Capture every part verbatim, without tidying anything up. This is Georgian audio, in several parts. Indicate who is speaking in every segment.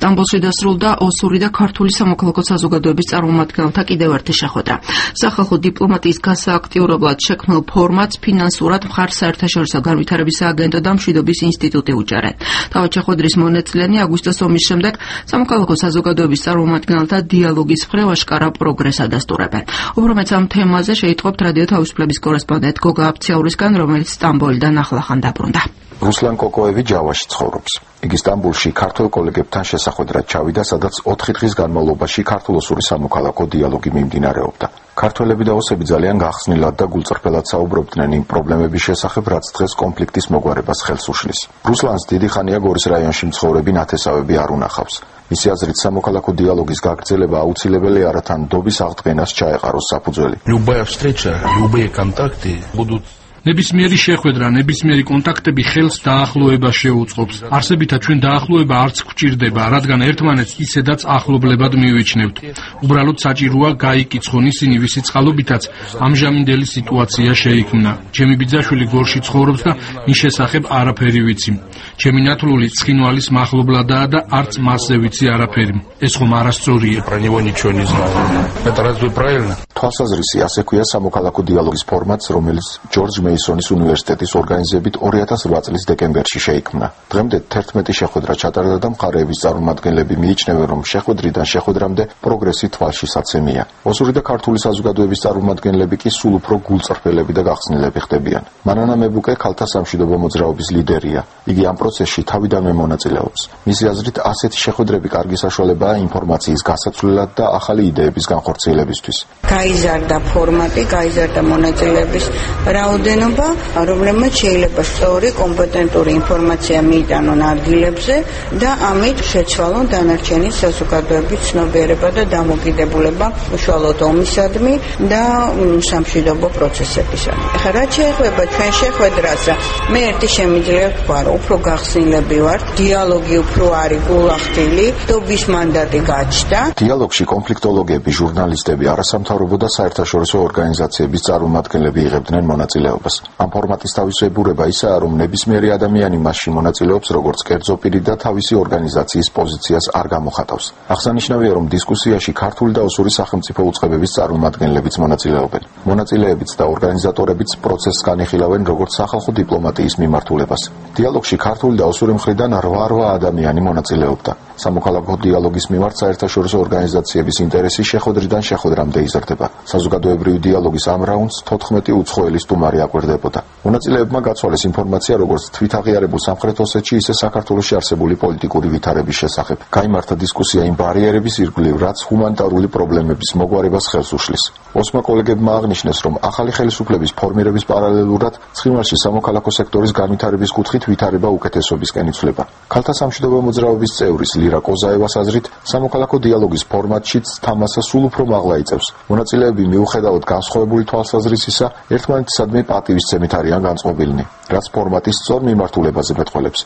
Speaker 1: სტამბოლში დასრულდა ოსური და ქართული სამოქალაქო საზოგადოების წარმომადგენელთა კიდევ ერთი შეხვედრა. სახალხო დიპლომატიის გასააქტიურებლად შექმნილ ფორმატს ფინანსურად მხარს საერთაშორისო განვითარების სააგენტო და მშვიდობის ინსტიტუტი უჭერენ. თავად შეხვედრის მონაწილენი აგვისტოს ომის შემდეგ სამოქალაქო საზოგადოების წარმომადგენელთა დიალოგის მხრივ აშკარა პროგრესს ადასტურებენ. უფრო მეც ამ თემაზე შეიტყობთ რადიო თავისუფლების კორესპონდენტ გოგა აფციაურისგან, რომელიც სტამბოლიდან ახლახან დაბრუნდა.
Speaker 2: რუსლან კოკოევი ჯავაში ცხოვრობს. იგი სტამბოლში ქართულ კოლეგებთან შესახვედრად ჩავიდა, სადაც ოთხი დღის განმავლობაში ქართულ-ოსური სამოქალაქო დიალოგი მიმდინარეობდა. ქართველები და ოსები ძალიან გახსნილად და გულწრფელად საუბრობდნენ იმ პრობლემების შესახებ, რაც დღეს კონფლიქტის მოგვარებას ხელს უშლის. რუსლანს დიდი ხანია გორის რაიონში მცხოვრები ნათესავები არ უნახავს. მისი აზრით, სამოქალაქო დიალოგის გაგრძელება აუცილებელი არათან ნდობის აღდგენას ჩაეყაროს საფუძველი.
Speaker 3: Любая встреча, любые контакты будут ნებისმიერი შეხვედრა, ნებისმიერი კონტაქტები ხელს დაახლოებას შეუწყობს. არსებითად ჩვენ დაახლოება არც გვჭირდება, რადგან ერთმანეთს ისედაც ახლობლებად მივიჩნევთ. უბრალოდ საჭიროა გაიკიცხონ ისინი, ვისი წყალობითაც ამჟამინდელი სიტუაცია შეიქმნა. ჩემი ბიძაშვილი გორში ცხოვრობს და მის შესახებ არაფერი ვიცი. ჩემი ნათლული ცხინვალის მახლობლადაა და არც მასზე ვიცი არაფერი. ეს ხომ არასწორია. Про него ничего не знаю. Это разве правильно?
Speaker 2: თვალსაზრისი ასე ქვია სამოქალაქო დიალოგის ფორმატს, რომელიც ჯორჯ მეისონის უნივერსიტეტის ორგანიზებით ორი ათას ოთხ წლის დეკემბერში შეიქმნა. დღემდე თერთმეტი შეხვედრა ჩატარდა და მხარეების წარმომადგენლები მიიჩნევენ, რომ შეხვედრიდან შეხვედრამდე პროგრესი თვალშისაცემია. ოსური და ქართული საზოგადოების წარმომადგენლები კი სულ უფრო გულწრფელები და გახსნილები ხდებიან. მანანა მებუკე ქალთა სამშვიდობო მოძრაობის ლიდერია. იგი ამ პროცესში თავიდანვე მონაწილეობს. მისი აზრით, ასეთი შეხვედრები კარგი საშუალებაა ინფორმაციის გასაცვლელად და ახალი იდეების განხორციელებისთვის.
Speaker 4: გაიზარდა ფორმატი, გაიზარდა მონაწილეების რაოდენობა, რომლებმაც შეიძლება სწორი, კომპეტენტური ინფორმაცია მიიტანონ ადგილებზე და ამით შეცვალონ დანარჩენი საზოგადოების ცნობიერება და დამოკიდებულება უშუალოდ ომისადმი და სამშვიდობო პროცესებისადმი. ახლა რაც შეეხება ჩვენ შეხვედრას, მე ერთი შემიძლია ვთქვა, რომ უფრო გახსნილები ვართ, დიალოგი უფრო არის გულახდილი, ნდობის მანდატი გაჩნდა.
Speaker 2: დიალოგში კონფლიქტოლოგები, ჟურნალისტები, არასამთავრობო და საერთაშორისო ორგანიზაციების წარმომადგენლები იღებდნენ მონაწილეობას. ამ ფორმატის თავისებურება ისაა, რომ ნებისმიერი ადამიანი მასში მონაწილეობს როგორც კერძო პირი და თავისი ორგანიზაციის პოზიციას არ გამოხატავს. აღსანიშნავია, რომ დისკუსიაში ქართული და ოსური სახელმწიფო უწყებების წარმომადგენლებიც მონაწილეობენ. მონაწილეებიც და ორგანიზატორებიც პროცესს განიხილავენ როგორც სახალხო დიპლომატიის მიმართულებას. დიალოგში ქართული და ოსური მხრიდან რვა ადამიანი მონაწილეობდა. სამოქალაქო დიალოგის მიმართ საერთაშორისო ორგანიზაციების ინტერესი შეხვედრიდან შეხვედრამდე იზრდება. საზოგადოებრივი დიალოგის ამ რაუნდს თოთხმეტი უცხოელი სტუმარი აკვირდებოდა. მონაწილეებმა გაცვალეს ინფორმაცია როგორც თვითაღიარებულ სამხრეთ ოსეთში, ისე საქართველოში არსებული პოლიტიკური ვითარების შესახებ. გაიმართა დისკუსია იმ ბარიერების ირგვლივ, რაც ჰუმანიტარული პრობლემების მოგვარებას ხელს უშლის. ოსმა კოლეგებმა აღნიშნეს, რომ ახალი ხელისუფლების ფორმირების პარალელურად ცხინვალში სამოქალაქო სექტორის განვითარების კუთხით ვითარება უკეთესობისკენ იცვლება. ქალთა სამშვიდობო მოძრაობის წევრის ლირა კოზაევას აზრით, სამოქალაქო დიალოგის ფორმატშიც თამასა სულ უფრო მაღლა იწევს. მონაწილეები მიუხედავად განსხვავებული თვალსაზრისისა, ერთმანეთისადმი პატივისცემით არიან განწყობილნი, რაც ფორმატის სწორ მიმართულებაზე მეტყველებს.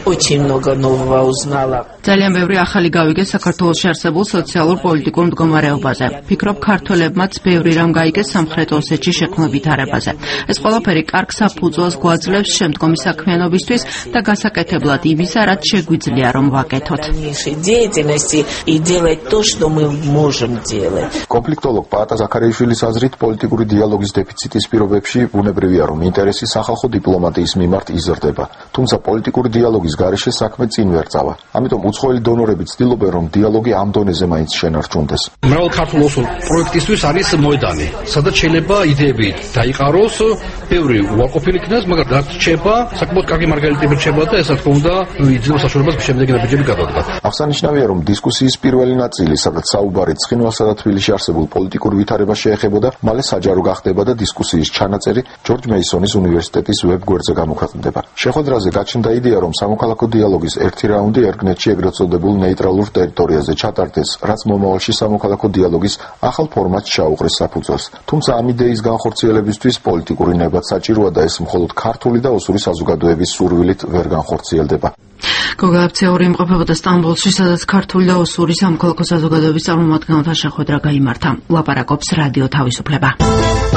Speaker 1: ძალიან ბევრი ახალი გავიგე საქართველოში არსებულ სოციალურ-პოლიტიკურ მდგომარეობაზე. ფიქრობ, ქართველებმაც ბევრი რამ გაიგეს სამხრეთ ოსეთში შექმნილ ვითარებაზე. ეს ყველაფერი კარგ საფუძველს გვაძლევს შემდგომი საქმიანობისთვის და გასაკეთებლად იმისა, რაც შეგვიძლია რომ ვაკეთოთ.
Speaker 2: კონფლიქტოლოგ პაატა ზაქარიაშვილის აზრით, პოლიტიკური დიალოგის დეფიციტის პირობებში ბუნებრივია, რომ ინტერესი სახალხო დიპლომატიის მიმართ იზრდება. თუმცა პოლიტიკური დიალოგის გარეშე საქმე წინ ვერ წავა. ამიტომ უცხოელი დონორები ცდილობენ, რომ დიალოგი ამ დონეზე მაინც შენარჩუნდეს.
Speaker 3: მრავალ ქართულ-ოსურ პროექტისთვის არის მოედანი, სადაც შეიძლება იდეები დაიყაროს, ბევრი უარყოფილი იქნას, მაგრამ რაც რჩება, საკმაოდ კარგი მარგალიტები რჩება და ესა თქმა უნდა იძლევა საშუალებას შემდეგი ნაბიჯები გადადგა.
Speaker 2: აღსანიშნავია, რომ დისკუსიის პირველი ნაწილი, სადაც საუბარი ცხინვალსა და თბილისში არსებულ პოლიტიკურ ვითარებას შეეხებოდა, მალე საჯარო გახდება და დისკუსიის ჩანაწერი ჯორჯ მეისონის უნივერსიტეტის ვებ-გვერდზე გამოქვეყნდება. შეხვედრაზე გაჩნდა იდეა, რომ სამოქალაქო დიალოგის ერთი რაუნდი ერგნეთში ეგრეთ წოდებულ ნეიტრალურ ტერიტორიაზე ჩატარდეს, რაც მომავალში სამოქალაქო დიალოგის ახალ ფორმატს ჩაუყრის საფუძველს. თუმცა ამ იდეის განხორციელებისთვის პოლიტიკური ნებაც საჭიროა და ეს მხოლოდ ქართული და ოსური საზოგადოების სურვილით ვერ განხორციელდება.
Speaker 1: გოგა აფციაური იმყოფებოდა სტამბოლში, სადაც ქართული და ოსური სამოქალაქო საზოგადოების წარმომადგენელთა შეხვედრა გაიმართა. ლაპარაკობს რადიო თავისუფლება.